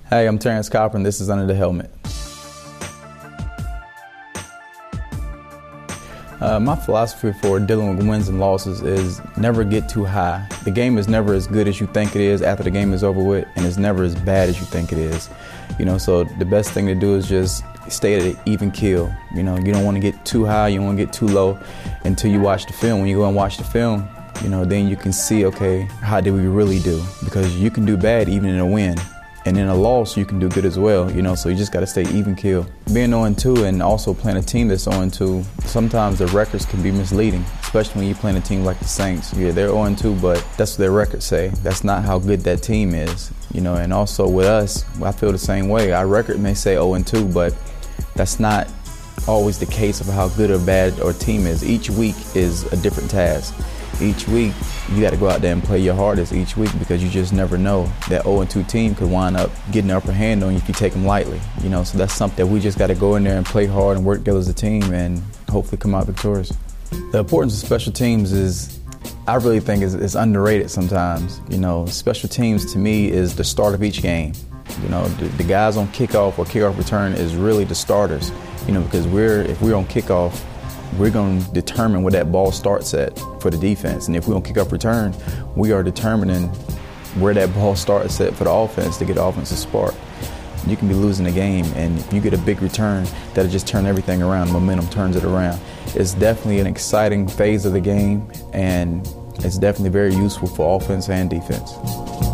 Hey, I'm Terrence Copper, and this is Under the Helmet. My philosophy for dealing with wins and losses is never get too high. The game is never as good as you think it is after the game is over with, and it's never as bad as you think it is. So the best thing to do is just stay at an even keel. You don't want to get too high, you don't want to get too low until you watch the film. When you go and watch the film, then you can see, okay, how did we really do? Because you can do bad even in a win. And in a loss, you can do good as well, so you just got to stay even keel. Being 0-2 and also playing a team that's 0-2, sometimes the records can be misleading, especially when you're playing a team like the Saints. Yeah, they're 0-2, but that's what their records say. That's not how good that team is, and also with us, I feel the same way. Our record may say 0-2, but that's not always the case of how good or bad our team is. Each week is a different task. Each week, you got to go out there and play your hardest each week, because you just never know. That 0-2 team could wind up getting the upper hand on you if you take them lightly. So that's something that we just got to go in there and play hard and work together as a team and hopefully come out victorious. The importance of special teams I really think is underrated sometimes. Special teams to me is the start of each game. The guys on kickoff or kickoff return is really the starters. Because if we're on kickoff, we're going to determine where that ball starts at for the defense. And if we're on kickoff return, we are determining where that ball starts at for the offense to get the offensive spark. You can be losing the game, and if you get a big return, that'll just turn everything around. Momentum turns it around. It's definitely an exciting phase of the game, and it's definitely very useful for offense and defense.